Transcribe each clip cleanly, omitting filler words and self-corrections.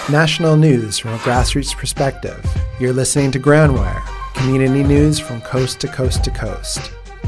National news from a grassroots perspective. You're listening to Groundwire, community news from coast to coast to coast.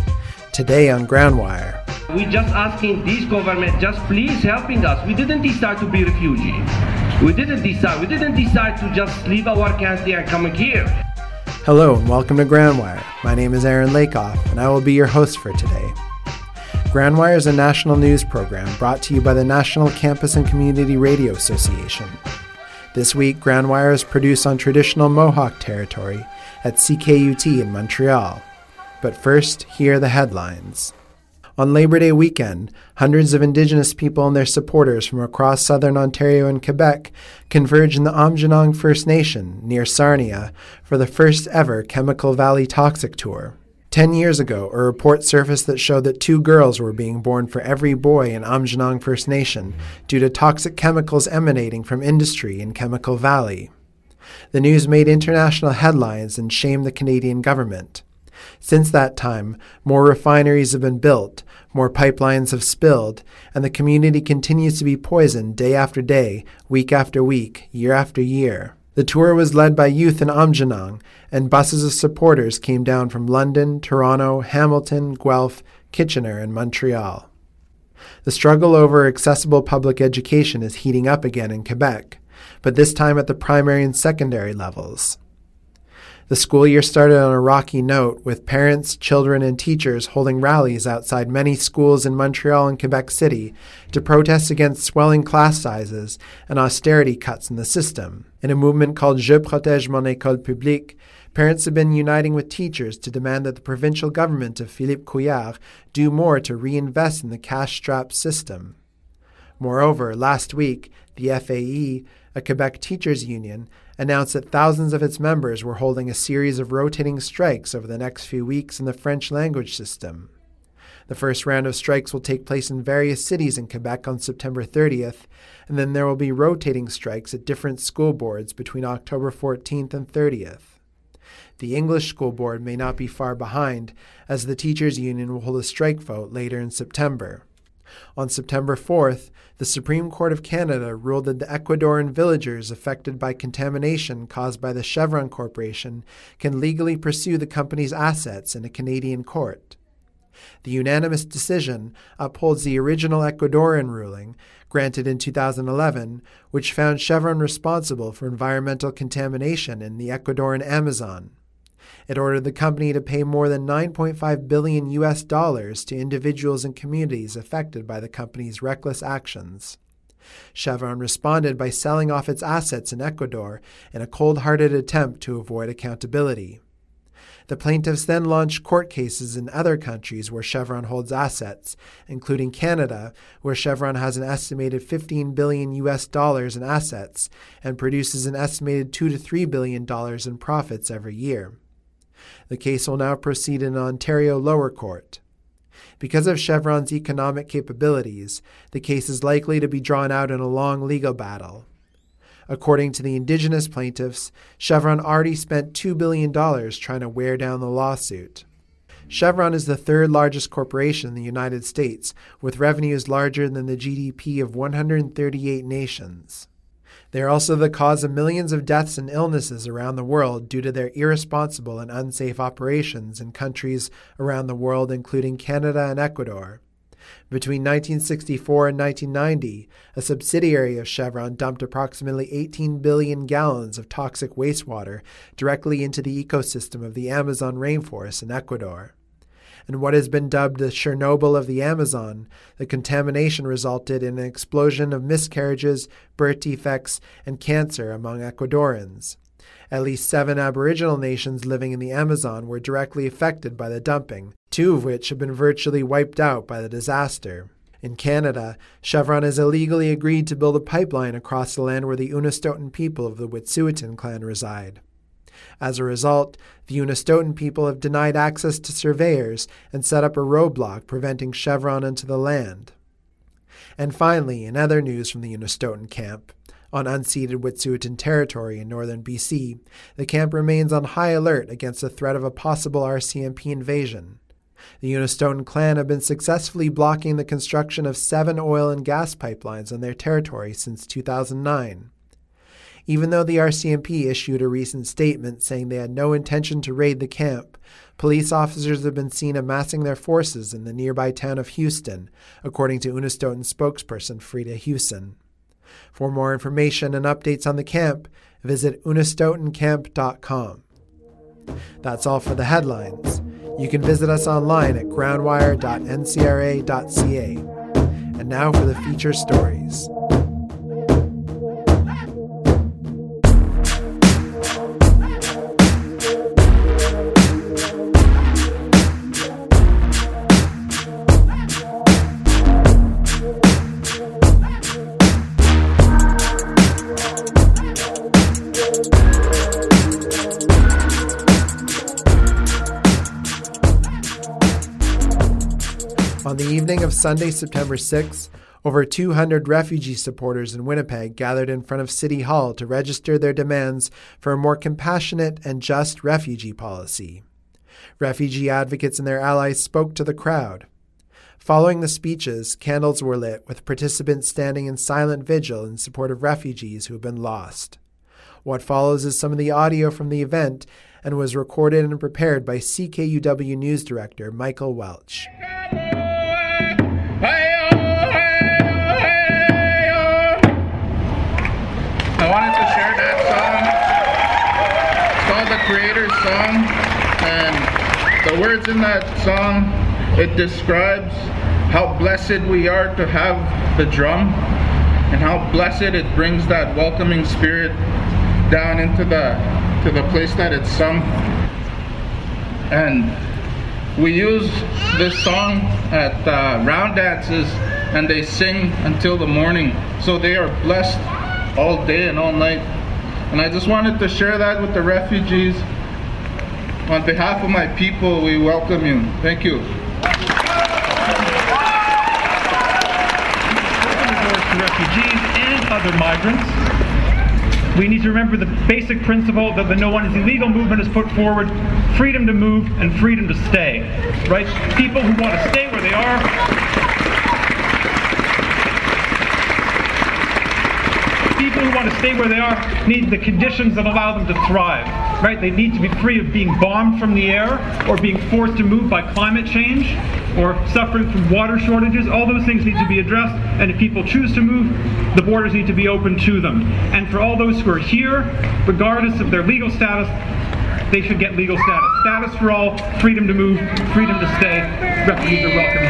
Today on Groundwire. We just asking this government, just please helping us. We didn't decide to be refugees. We didn't decide to just leave our country and come here. Hello and welcome to Groundwire. My name is Aaron Lakoff and I will be your host for today. Groundwire is a national news program brought to you by the National Campus and Community Radio Association. This week, Groundwire is produced on traditional Mohawk territory at CKUT in Montreal. But first, here are the headlines. On Labor Day weekend, hundreds of Indigenous people and their supporters from across southern Ontario and Quebec converged in the Aamjiwnaang First Nation near Sarnia for the first ever Chemical Valley Toxic Tour. 10 years ago, a report surfaced that showed that 2 girls were being born for every boy in Aamjiwnaang First Nation due to toxic chemicals emanating from industry in Chemical Valley. The news made international headlines and shamed the Canadian government. Since that time, more refineries have been built, more pipelines have spilled, and the community continues to be poisoned day after day, week after week, year after year. The tour was led by youth in Aamjiwnaang, and buses of supporters came down from London, Toronto, Hamilton, Guelph, Kitchener, and Montreal. The struggle over accessible public education is heating up again in Quebec, but this time at the primary and secondary levels. The school year started on a rocky note, with parents, children, and teachers holding rallies outside many schools in Montreal and Quebec City to protest against swelling class sizes and austerity cuts in the system. In a movement called Je protège mon école publique, parents have been uniting with teachers to demand that the provincial government of Philippe Couillard do more to reinvest in the cash-strapped system. Moreover, last week, the FAE, a Quebec teachers' union, announced that thousands of its members were holding a series of rotating strikes over the next few weeks in the French language system. The first round of strikes will take place in various cities in Quebec on September 30th, and then there will be rotating strikes at different school boards between October 14th and 30th. The English School Board may not be far behind, as the teachers' union will hold a strike vote later in September. On September 4th, the Supreme Court of Canada ruled that the Ecuadorian villagers affected by contamination caused by the Chevron Corporation can legally pursue the company's assets in a Canadian court. The unanimous decision upholds the original Ecuadorian ruling, granted in 2011, which found Chevron responsible for environmental contamination in the Ecuadorian Amazon. It ordered the company to pay more than $9.5 billion to individuals and communities affected by the company's reckless actions. Chevron responded by selling off its assets in Ecuador in a cold-hearted attempt to avoid accountability. The plaintiffs then launched court cases in other countries where Chevron holds assets, including Canada, where Chevron has an estimated $15 billion in assets and produces an estimated $2 to $3 billion in profits every year. The case will now proceed in Ontario lower court. Because of Chevron's economic capabilities, the case is likely to be drawn out in a long legal battle. According to the Indigenous plaintiffs, Chevron already spent $2 billion trying to wear down the lawsuit. Chevron is the third largest corporation in the United States, with revenues larger than the GDP of 138 nations. They are also the cause of millions of deaths and illnesses around the world due to their irresponsible and unsafe operations in countries around the world, including Canada and Ecuador. Between 1964 and 1990, a subsidiary of Chevron dumped approximately 18 billion gallons of toxic wastewater directly into the ecosystem of the Amazon rainforest in Ecuador. In what has been dubbed the Chernobyl of the Amazon, the contamination resulted in an explosion of miscarriages, birth defects, and cancer among Ecuadorians. At least 7 Aboriginal nations living in the Amazon were directly affected by the dumping, 2 of which have been virtually wiped out by the disaster. In Canada, Chevron has illegally agreed to build a pipeline across the land where the Unistoten people of the Wet'suwet'en clan reside. As a result, the Unistoten people have denied access to surveyors and set up a roadblock preventing Chevron into the land. And finally, in other news from the Unistoten camp, on unceded Wet'suwet'en territory in northern BC, the camp remains on high alert against the threat of a possible RCMP invasion. The Unistoten clan have been successfully blocking the construction of 7 oil and gas pipelines on their territory since 2009. Even though the RCMP issued a recent statement saying they had no intention to raid the camp, police officers have been seen amassing their forces in the nearby town of Houston, according to Unistoten spokesperson Frida Hewson. For more information and updates on the camp, visit unistotencamp.com. That's all for the headlines. You can visit us online at groundwire.ncra.ca. And now for the feature stories. On the evening of Sunday, September 6, over 200 refugee supporters in Winnipeg gathered in front of City Hall to register their demands for a more compassionate and just refugee policy. Refugee advocates and their allies spoke to the crowd. Following the speeches, candles were lit with participants standing in silent vigil in support of refugees who have been lost. What follows is some of the audio from the event and was recorded and prepared by CKUW News Director Michael Welch. I wanted to share that song. It's called the Creator's Song, and the words in that song, it describes how blessed we are to have the drum and how blessed it brings that welcoming spirit down into the place that it's sung. And we use this song at round dances, and they sing until the morning, so they are blessed all day and all night. And I just wanted to share that with the refugees. On behalf of my people, we welcome you. Thank you. To refugees and other migrants, we need to remember the basic principle that the No One Is Illegal movement has put forward: freedom to move and freedom to stay. Right? People who want to stay where they are, need the conditions that allow them to thrive. Right? They need to be free of being bombed from the air or being forced to move by climate change or suffering from water shortages. All those things need to be addressed, and if people choose to move, the borders need to be open to them. And for all those who are here, regardless of their legal status, they should get legal status. Status for all, freedom to move, freedom to stay. Refugees are welcome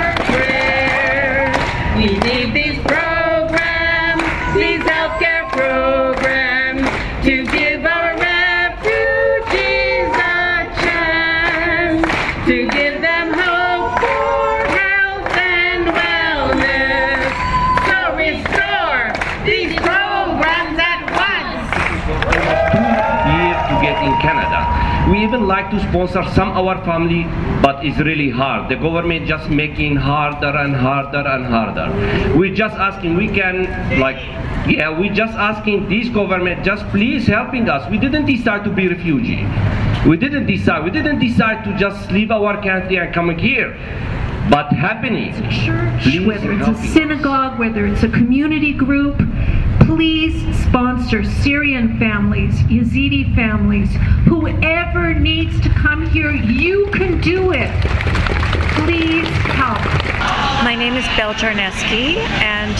here. We need these programs, these healthcare programs, to give our refugees a chance, to give them hope for health and wellness. So restore these programs at once. 2 years to get in Canada. We even like to sponsor some of our family, but it's really hard. The government just making harder and harder and harder. We're just asking, we're just asking this government, just please helping us. We didn't decide to be refugee. We didn't decide to just leave our country and come here. But happening. It's a church, whether it's a synagogue, whether it's a community group, please sponsor Syrian families, Yazidi families, whoever needs to come here, you can do it. Please help. My name is Belle Jarneski, and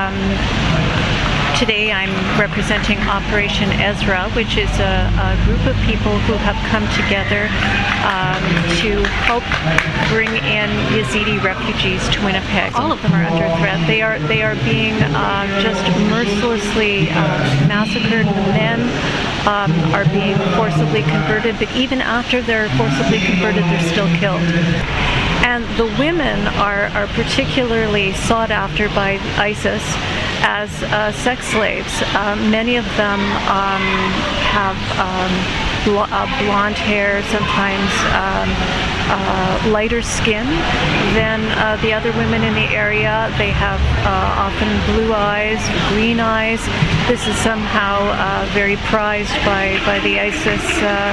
today I'm representing Operation Ezra, which is a group of people who have come together to help bring in Yazidi refugees to Winnipeg. All of them are under threat. They are being just mercilessly massacred. The men are being forcibly converted, but even after they're forcibly converted, they're still killed. And the women are particularly sought after by ISIS as sex slaves. Many of them have blonde hair, sometimes lighter skin than the other women in the area. They have often blue eyes, green eyes. This is somehow very prized by the ISIS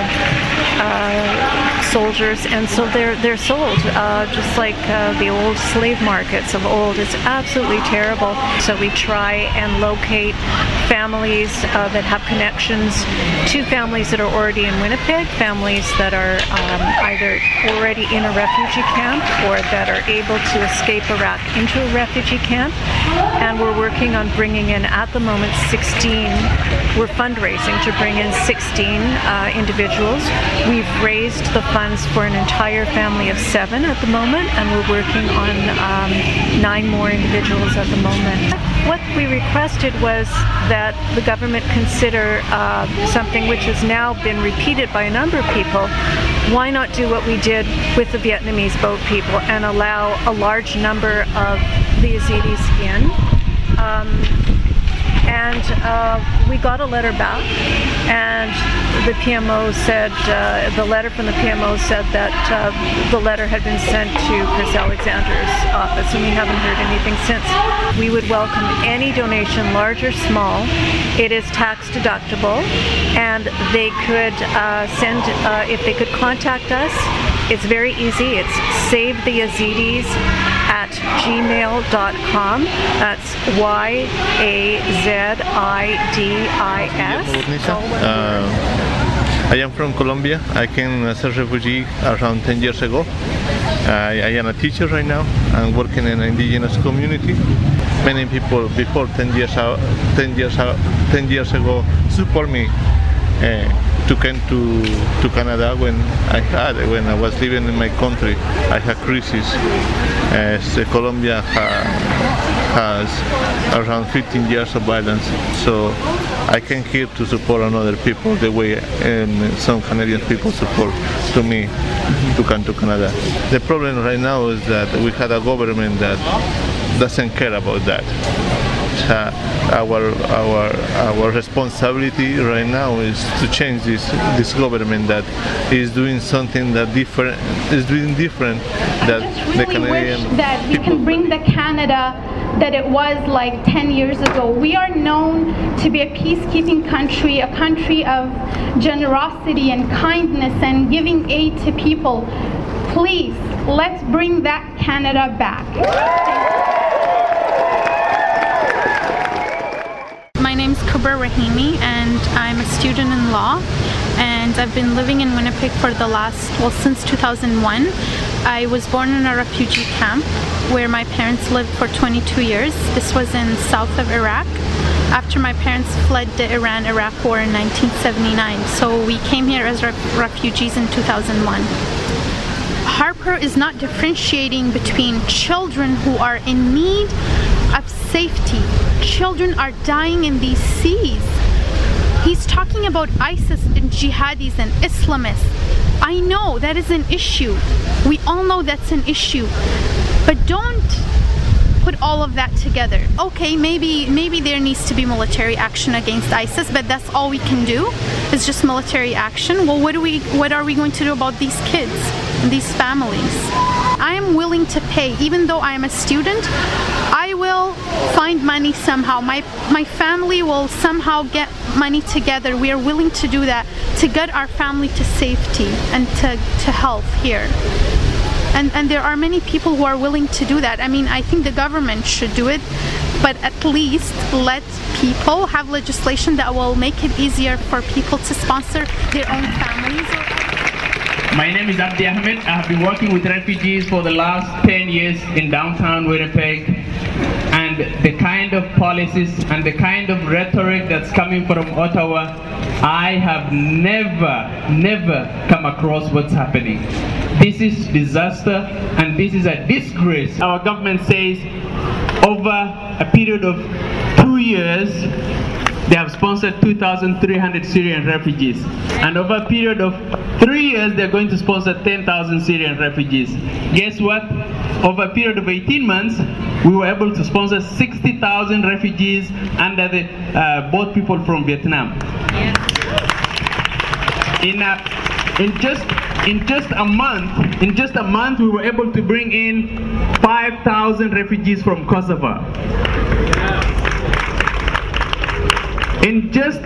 soldiers, and so they're sold just like the old slave markets of old. It's absolutely terrible. So we try and locate families that have connections to families that are already in Winnipeg, families that are either already in a refugee camp or that are able to escape Iraq into a refugee camp. And we're working on bringing in, at the moment, 16. We're fundraising to bring in 16 individuals. We've raised the funds for an entire family of 7 at the moment, and we're working on 9 more individuals at the moment. What we requested was that the government consider something which has now been repeated by a number of people. Why not do what we did with the Vietnamese boat people and allow a large number of the Yazidis in? We got a letter back, and the PMO said, the letter from the PMO said that the letter had been sent to Chris Alexander's office, and we haven't heard anything since. We would welcome any donation, large or small. It is tax deductible, and they could send, if they could contact us, it's very easy. It's savetheyazidis@gmail.com. That's YAZIDIS. I am from Colombia. I came as a refugee around 10 years ago. I am a teacher right now. I'm working in an indigenous community. Many people before 10 years ago support me to come to Canada when I was living in my country. I had crisis. Colombia has around 15 years of violence, so I came here to support another people the way some Canadian people support to me to come to Canada. The problem right now is that we had a government that doesn't care about that. Our responsibility right now is to change this government that is doing something that different that the Canadian wish that we can bring the Canada that it was like 10 years ago. We are known to be a peacekeeping country, a country of generosity and kindness and giving aid to people. Please, let's bring that Canada back. My name's Kubra Rahimi, and I'm a student in law, and I've been living in Winnipeg for since 2001. I was born in a refugee camp where my parents lived for 22 years. This was in south of Iraq after my parents fled the Iran-Iraq war in 1979. So we came here as refugees in 2001. Harper is not differentiating between children who are in need of safety. Children are dying in these seas. He's talking about ISIS and jihadis and Islamists. I know that is an issue. We all know that's an issue. But don't put all of that together. Okay, maybe there needs to be military action against ISIS, but that's all we can do. It's just military action. Well, what are we going to do about these kids and these families? I am willing to pay, even though I am a student. I will find money somehow. My family will somehow get money together. We are willing to do that to get our family to safety and to health here. And there are many people who are willing to do that. I mean, I think the government should do it, but at least let people have legislation that will make it easier for people to sponsor their own families. My name is Abdi Ahmed. I have been working with refugees for the last 10 years in downtown Winnipeg. And the kind of policies and the kind of rhetoric that's coming from Ottawa, I have never come across what's happening. This is disaster, and this is a disgrace. Our government says over a period of 2 years, they have sponsored 2,300 Syrian refugees. And over a period of 3 years, they're going to sponsor 10,000 Syrian refugees. Guess what? Over a period of 18 months, we were able to sponsor 60,000 refugees under the boat people from Vietnam. In just in just a month, we were able to bring in 5,000 refugees from Kosovo. In just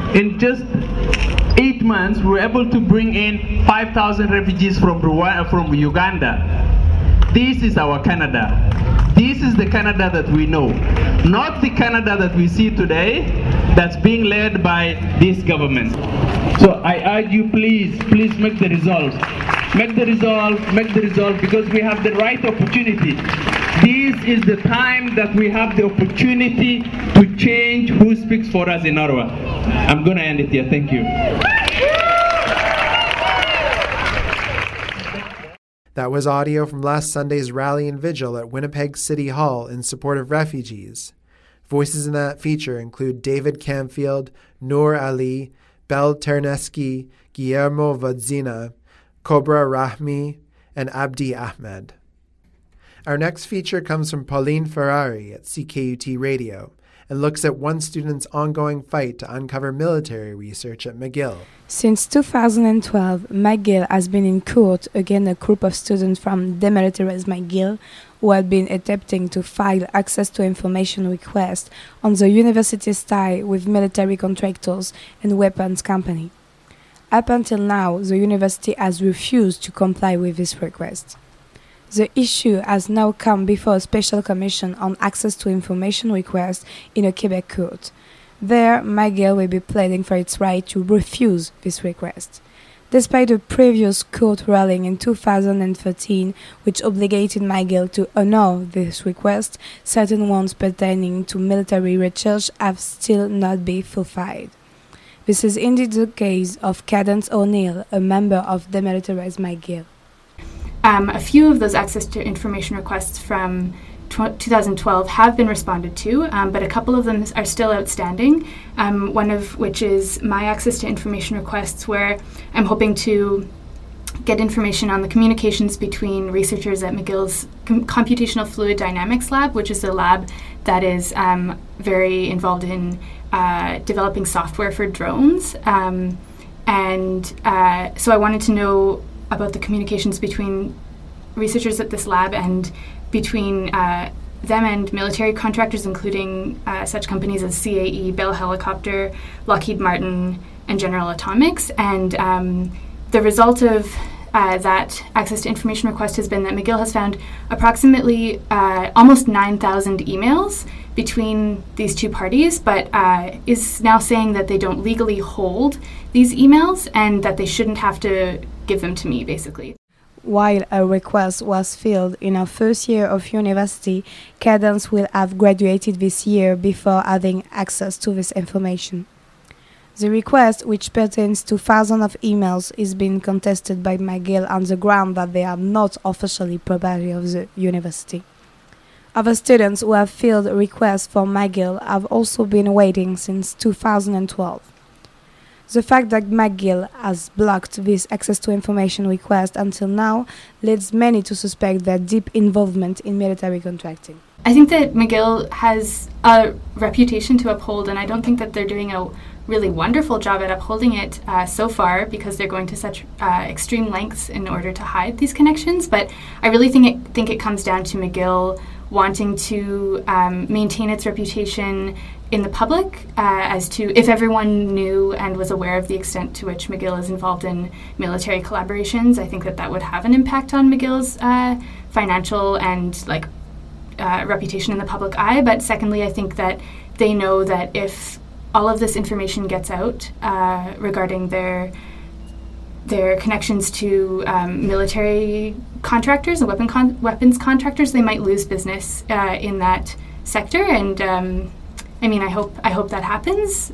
8 months, we were able to bring in 5,000 refugees from Uganda. This is our Canada. This is the Canada that we know, not the Canada that we see today that's being led by this government. So I urge you, please make the resolve. Make the resolve, because we have the right opportunity. This is the time that we have the opportunity to change who speaks for us in Ottawa. I'm going to end it here. Thank you. That was audio from last Sunday's rally and vigil at Winnipeg City Hall in support of refugees. Voices in that feature include David Camfield, Noor Ali, Bel Terneski, Guillermo Vodzina, Cobra Rahmi, and Abdi Ahmed. Our next feature comes from Pauline Ferrari at CKUT Radio and looks at one student's ongoing fight to uncover military research at McGill. Since 2012, McGill has been in court against a group of students from Demilitarize McGill who had been attempting to file access to information requests on the university's tie with military contractors and weapons company. Up until now, the university has refused to comply with this request. The issue has now come before a special commission on access to information requests in a Quebec court. There, McGill will be pleading for its right to refuse this request. Despite a previous court ruling in 2013, which obligated McGill to honor this request, certain ones pertaining to military research have still not been fulfilled. This is indeed the case of Cadence O'Neill, a member of Demilitarize McGill. A few of those access to information requests from 2012 have been responded to, but a couple of them are still outstanding, one of which is my access to information requests, where I'm hoping to get information on the communications between researchers at McGill's Computational Fluid Dynamics Lab, which is a lab that is very involved in developing software for drones. So I wanted to know about the communications between researchers at this lab and between them and military contractors, including such companies as CAE, Bell Helicopter, Lockheed Martin, and General Atomics. And the result of that access to information request has been that McGill has found approximately almost 9,000 emails between these two parties, but is now saying that they don't legally hold these emails and that they shouldn't have to give them to me, basically. While a request was filled in her first year of university, Cadence will have graduated this year before having access to this information. The request, which pertains to thousands of emails, is being contested by McGill on the ground that they are not officially property of the university. Other students who have filled requests for McGill have also been waiting since 2012. The fact that McGill has blocked this access to information request until now leads many to suspect their deep involvement in military contracting. I think that McGill has a reputation to uphold, and I don't think that they're doing a really wonderful job at upholding it so far, because they're going to such extreme lengths in order to hide these connections. But I really think it comes down to McGill wanting to maintain its reputation in the public as to if everyone knew and was aware of the extent to which McGill is involved in military collaborations. I think that would have an impact on McGill's financial and reputation in the public eye. But secondly, I think that they know that if all of this information gets out regarding their connections to military contractors and weapons contractors, they might lose business in that sector. And I hope that happens,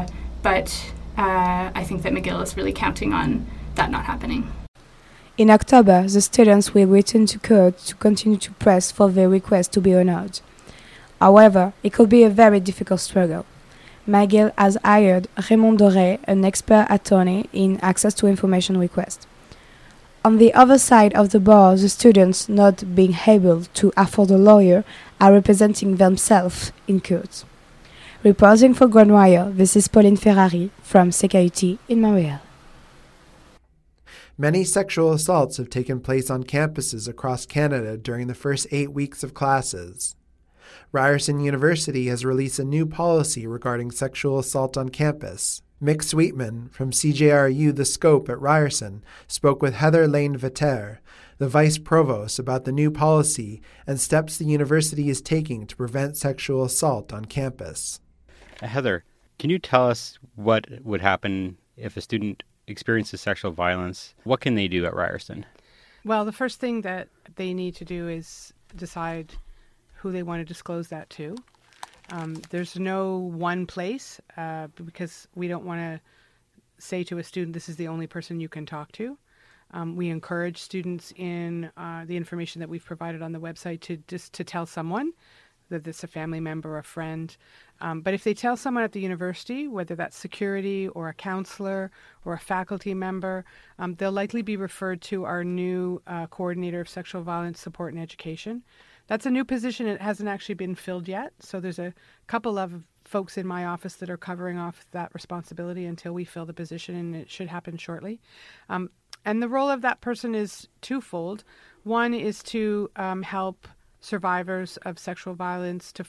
but I think that McGill is really counting on that not happening. In October, the students will return to court to continue to press for their request to be honored. However, it could be a very difficult struggle. McGill has hired Raymond Doré, an expert attorney in access to information requests. On the other side of the bar, the students, not being able to afford a lawyer, are representing themselves in court. Reporting for Grandwire, this is Pauline Ferrari from CKUT in Montreal. Many sexual assaults have taken place on campuses across Canada during the first 8 weeks of classes. Ryerson University has released a new policy regarding sexual assault on campus. Mick Sweetman from CJRU The Scope at Ryerson spoke with Heather Lane-Vetter, the Vice Provost, about the new policy and steps the university is taking to prevent sexual assault on campus. Heather, can you tell us what would happen if a student experiences sexual violence? What can they do at Ryerson? Well, the first thing that they need to do is decide who they want to disclose that to. There's no one place because we don't want to say to a student, this is the only person you can talk to. We encourage students in the information that we've provided on the website to tell someone, that it's a family member or a friend. But if they tell someone at the university, whether that's security or a counselor or a faculty member, they'll likely be referred to our new coordinator of sexual violence support and education. That's a new position. It hasn't actually been filled yet. So there's a couple of folks in my office that are covering off that responsibility until we fill the position, and it should happen shortly. And the role of that person is twofold. One is to help survivors of sexual violence to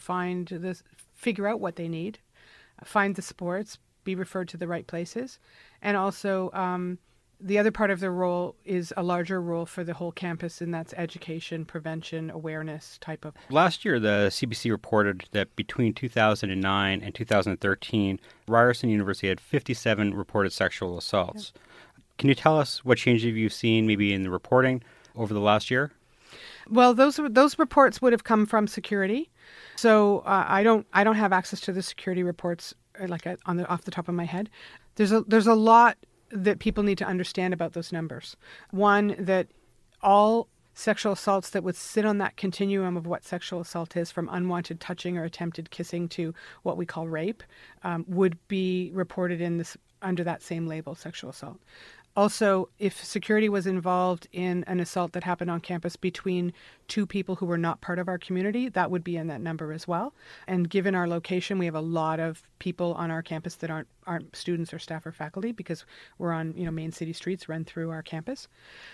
figure out what they need, find the supports, be referred to the right places, and also the other part of their role is a larger role for the whole campus, and that's education, prevention, awareness type of. Last year, the CBC reported that between 2009 and 2013, Ryerson University had 57 reported sexual assaults. Yeah. Can you tell us what changes you've seen maybe in the reporting over the last year? Well, those reports would have come from security, so I don't have access to the security reports off the top of my head. There's a lot that people need to understand about those numbers. One, that all sexual assaults that would sit on that continuum of what sexual assault is, from unwanted touching or attempted kissing to what we call rape, would be reported under that same label, sexual assault. Also, if security was involved in an assault that happened on campus between two people who were not part of our community, that would be in that number as well. And given our location, we have a lot of people on our campus that aren't students or staff or faculty, because we're on main city streets run through our campus.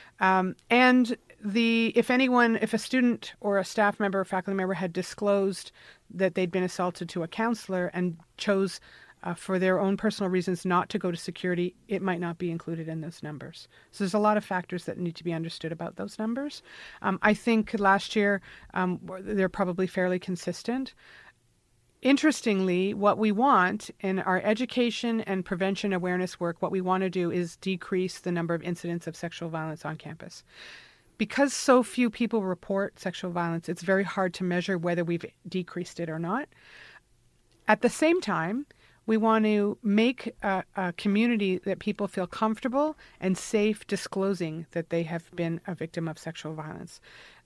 And if a student or a staff member or faculty member had disclosed that they'd been assaulted to a counselor and chose for their own personal reasons not to go to security, it might not be included in those numbers. So there's a lot of factors that need to be understood about those numbers. I think last year they're probably fairly consistent. Interestingly, what we want in our education and prevention awareness work, what we want to do is decrease the number of incidents of sexual violence on campus. Because so few people report sexual violence, it's very hard to measure whether we've decreased it or not. At the same time, we want to make a community that people feel comfortable and safe disclosing that they have been a victim of sexual violence.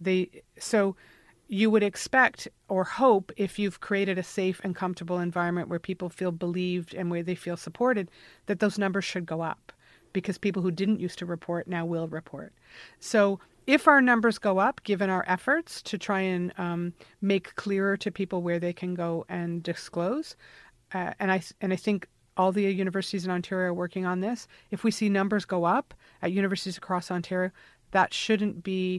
So you would expect or hope, if you've created a safe and comfortable environment where people feel believed and where they feel supported, that those numbers should go up, because people who didn't used to report now will report. So if our numbers go up, given our efforts to try and make clearer to people where they can go and disclose, and I think all the universities in Ontario are working on this. If we see numbers go up at universities across Ontario, that shouldn't be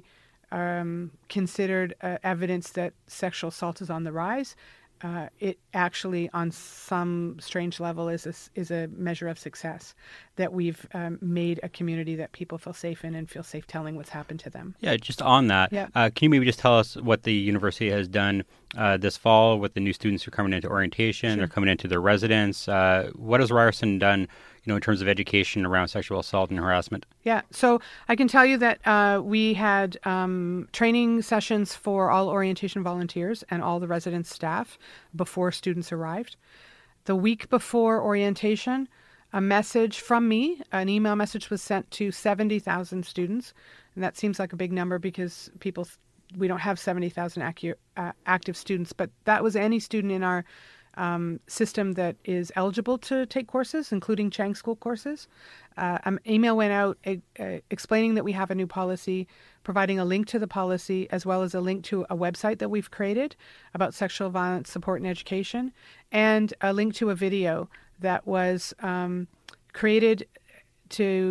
considered evidence that sexual assault is on the rise. It actually, on some strange level, is a measure of success, that we've made a community that people feel safe in and feel safe telling what's happened to them. Yeah, just on that, can you maybe just tell us what the university has done this fall with the new students who are coming into orientation? Sure. They're coming into their residence. What has Ryerson done, in terms of education around sexual assault and harassment? Yeah, so I can tell you that we had training sessions for all orientation volunteers and all the residence staff before students arrived. The week before orientation, a message from me, an email message, was sent to 70,000 students. And that seems like a big number because we don't have 70,000 active students, but that was any student in our system that is eligible to take courses, including Chang School courses. An email went out explaining that we have a new policy, providing a link to the policy, as well as a link to a website that we've created about sexual violence support and education, and a link to a video that was created to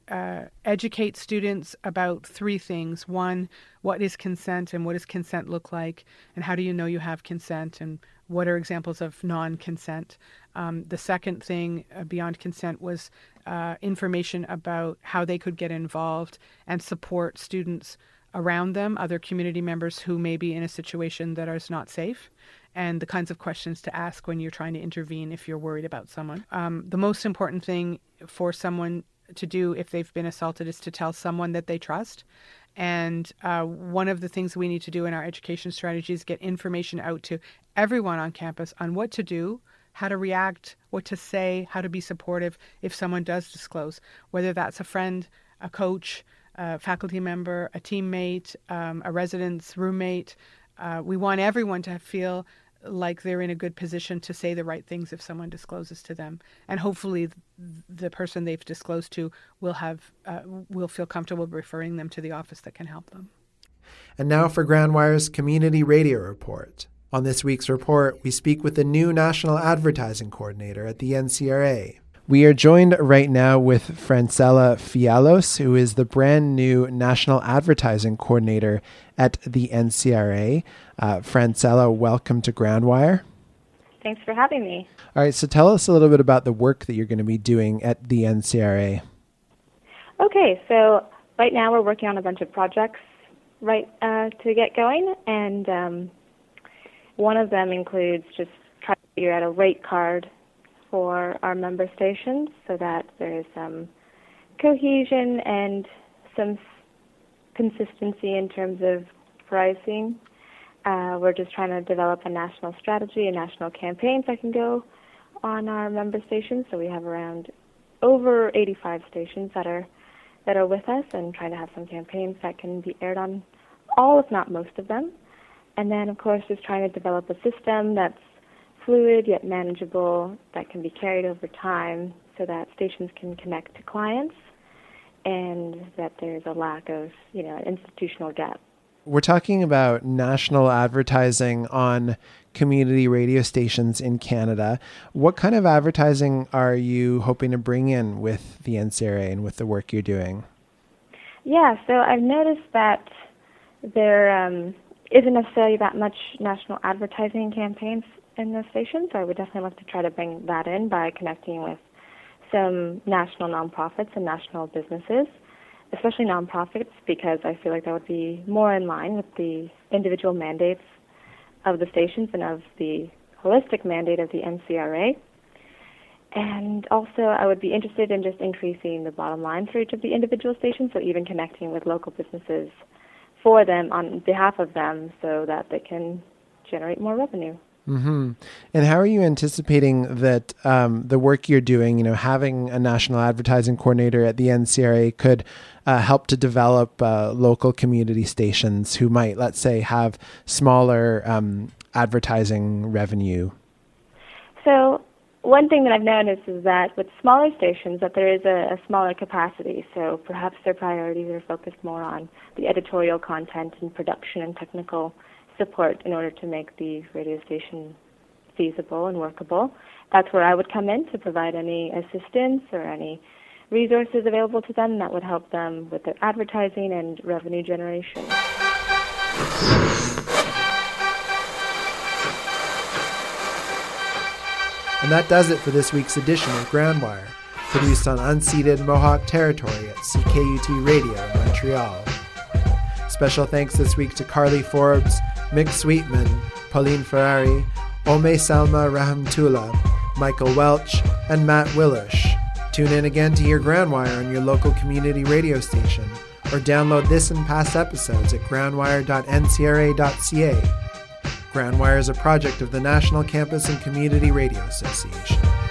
educate students about three things. One, what is consent and what does consent look like? And how do you know you have consent? And what are examples of non-consent? The second thing beyond consent was information about how they could get involved and support students around them, other community members who may be in a situation that is not safe, and the kinds of questions to ask when you're trying to intervene if you're worried about someone. The most important thing for someone to do if they've been assaulted is to tell someone that they trust. And one of the things we need to do in our education strategy is get information out to everyone on campus on what to do, how to react, what to say, how to be supportive if someone does disclose, whether that's a friend, a coach, a faculty member, a teammate, a resident's roommate. We want everyone to feel like they're in a good position to say the right things if someone discloses to them. And hopefully the person they've disclosed to will feel comfortable referring them to the office that can help them. And now for Grand Wire's Community Radio Report. On this week's report, we speak with the new National Advertising Coordinator at the NCRA. We are joined right now with Francella Fialos, who is the brand new National Advertising Coordinator at the NCRA. Francella, welcome to Grand Wire. Thanks for having me. All right, so tell us a little bit about the work that you're going to be doing at the NCRA. Okay, so right now we're working on a bunch of projects to get going, and one of them includes just trying to figure out a rate card for our member stations so that there's some cohesion and some consistency in terms of pricing. We're just trying to develop a national strategy, a national campaign that can go on our member stations. So we have around over 85 stations that are with us, and trying to have some campaigns that can be aired on all, if not most of them. And then, of course, just trying to develop a system that's fluid yet manageable, that can be carried over time so that stations can connect to clients and that there's a lack of, an institutional gap. We're talking about national advertising on community radio stations in Canada. What kind of advertising are you hoping to bring in with the NCRA and with the work you're doing? Yeah, so I've noticed that there isn't necessarily that much national advertising campaigns in the station, so I would definitely love to try to bring that in by connecting with some national nonprofits and national businesses, especially nonprofits, because I feel like that would be more in line with the individual mandates of the stations and of the holistic mandate of the NCRA. And also I would be interested in just increasing the bottom line for each of the individual stations, so even connecting with local businesses for them on behalf of them so that they can generate more revenue. Mm-hmm. And how are you anticipating that the work you're doing, having a national advertising coordinator at the NCRA could help to develop local community stations who might, let's say, have smaller advertising revenue? So one thing that I've noticed is that with smaller stations that there is a smaller capacity, so perhaps their priorities are focused more on the editorial content and production and technical support in order to make the radio station feasible and workable. That's where I would come in to provide any assistance or any resources available to them that would help them with their advertising and revenue generation. And that does it for this week's edition of Grand Wire, produced on unceded Mohawk territory at CKUT Radio in Montreal. Special thanks this week to Carly Forbes, Mick Sweetman, Pauline Ferrari, Ome Salma Rahimtullah, Michael Welch, and Matt Willish. Tune in again to hear Grand Wire on your local community radio station, or download this and past episodes at groundwire.ncra.ca. Grand Wire is a project of the National Campus and Community Radio Association.